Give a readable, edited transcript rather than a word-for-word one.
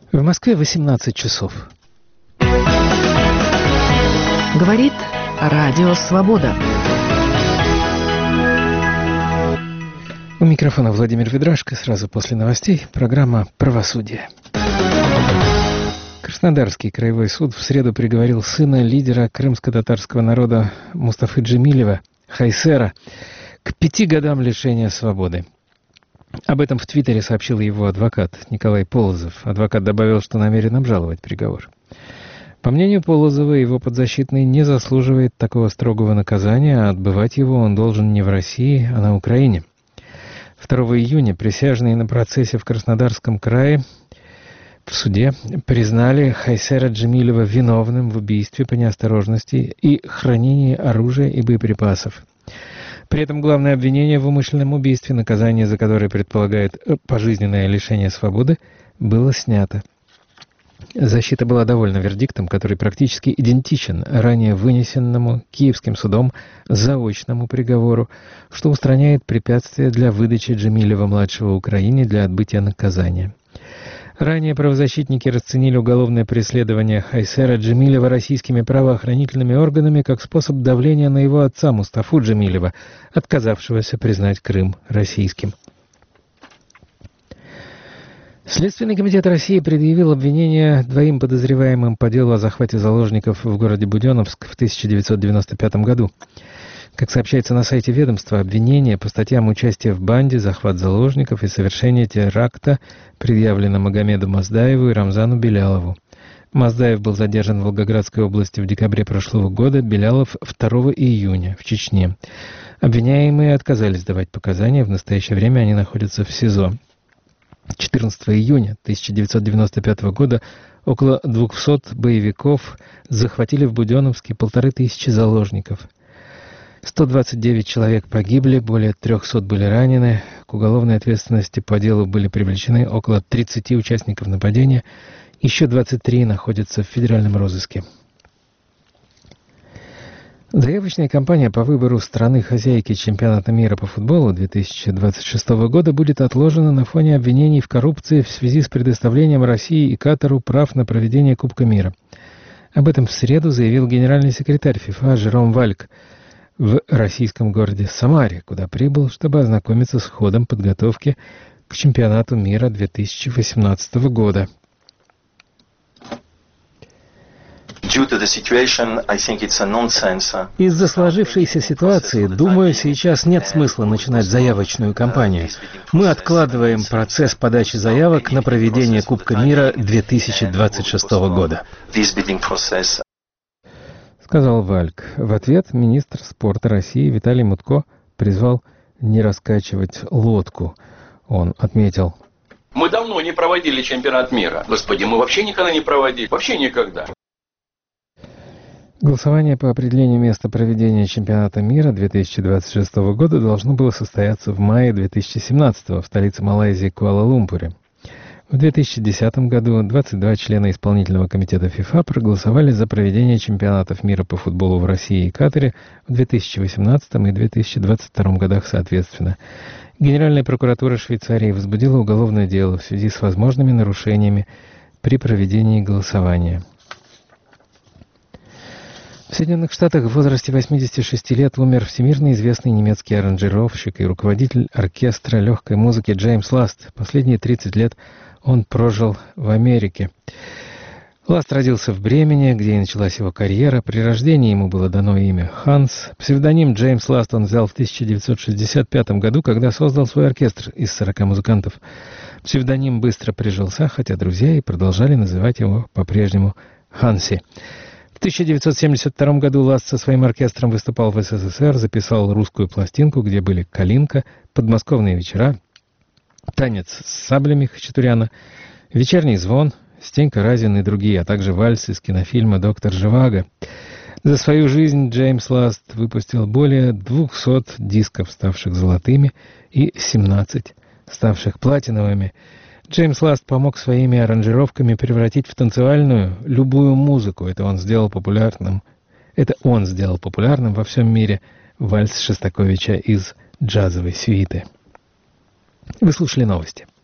В Москве 18 часов. Говорит Радио Свобода. У микрофона Владимир Ведрашко. Сразу после новостей программа «Правосудие». Краснодарский краевой суд в среду приговорил сына лидера крымско-татарского народа Мустафы Джемилева, Хайсера, к 5 годам лишения свободы. Об этом в Твиттере сообщил его адвокат Николай Полозов. Адвокат добавил, что намерен обжаловать приговор. По мнению Полозова, его подзащитный не заслуживает такого строгого наказания, а отбывать его он должен не в России, а на Украине. 2 июня присяжные на процессе в Краснодарском крае в суде признали Хайсера Джемилева виновным в убийстве по неосторожности и хранении оружия и боеприпасов. При этом главное обвинение в умышленном убийстве, наказание за которое предполагает пожизненное лишение свободы, было снято. Защита была довольна вердиктом, который практически идентичен ранее вынесенному Киевским судом заочному приговору, что устраняет препятствия для выдачи Джемилева-младшего Украине для отбытия наказания. Ранее правозащитники расценили уголовное преследование Хайсера Джемилева российскими правоохранительными органами как способ давления на его отца Мустафу Джемилева, отказавшегося признать Крым российским. Следственный комитет России предъявил обвинение 2 подозреваемым по делу о захвате заложников в городе Буденновск в 1995 году. Как сообщается на сайте ведомства, обвинение по статьям участия в банде, захват заложников и совершение теракта предъявлено Магомеду Маздаеву и Рамзану Белялову. Маздаев был задержан в Волгоградской области в декабре прошлого года, Белялов 2 июня в Чечне. Обвиняемые отказались давать показания, в настоящее время они находятся в СИЗО. 14 июня 1995 года около 200 боевиков захватили в Буденновске 1500 заложников. 129 человек погибли, более 300 были ранены. К уголовной ответственности по делу были привлечены около 30 участников нападения. Еще 23 находятся в федеральном розыске. Заявочная кампания по выбору страны-хозяйки чемпионата мира по футболу 2026 года будет отложена на фоне обвинений в коррупции в связи с предоставлением России и Катару прав на проведение Кубка мира. Об этом в среду заявил генеральный секретарь ФИФА Жером Вальк в российском городе Самаре, куда прибыл, чтобы ознакомиться с ходом подготовки к чемпионату мира 2018 года. Из-за сложившейся ситуации, думаю, сейчас нет смысла начинать заявочную кампанию. Мы откладываем процесс подачи заявок на проведение Кубка мира 2026 года. Сказал Вальк. В ответ министр спорта России Виталий Мутко призвал не раскачивать лодку. Он отметил: мы давно не проводили чемпионат мира. Господи, мы вообще никогда не проводили. Вообще никогда. Голосование по определению места проведения чемпионата мира 2026 года должно было состояться в мае 2017 в столице Малайзии Куала-Лумпуре. В 2010 году 22 члена исполнительного комитета ФИФА проголосовали за проведение чемпионатов мира по футболу в России и Катаре в 2018 и 2022 годах соответственно. Генеральная прокуратура Швейцарии возбудила уголовное дело в связи с возможными нарушениями при проведении голосования. В Соединенных Штатах в возрасте 86 лет умер всемирно известный немецкий аранжировщик и руководитель оркестра легкой музыки Джеймс Ласт. Последние 30 лет он прожил в Америке. Ласт родился в Бремени, где и началась его карьера. При рождении ему было дано имя Ханс. Псевдоним Джеймс Ласт он взял в 1965 году, когда создал свой оркестр из 40 музыкантов. Псевдоним быстро прижился, хотя друзья и продолжали называть его по-прежнему Ханси. В 1972 году Ласт со своим оркестром выступал в СССР, записал русскую пластинку, где были «Калинка», «Подмосковные вечера», «Танец с саблями» Хачатуряна, «Вечерний звон», «Стенька Разин» и другие, а также вальс из кинофильма «Доктор Живаго». За свою жизнь Джеймс Ласт выпустил более 200 дисков, ставших золотыми, и 17 ставших платиновыми. Джеймс Ласт помог своими аранжировками превратить в танцевальную любую музыку. Это он сделал популярным во всем мире вальс Шостаковича из джазовой сюиты. Вы слушали новости.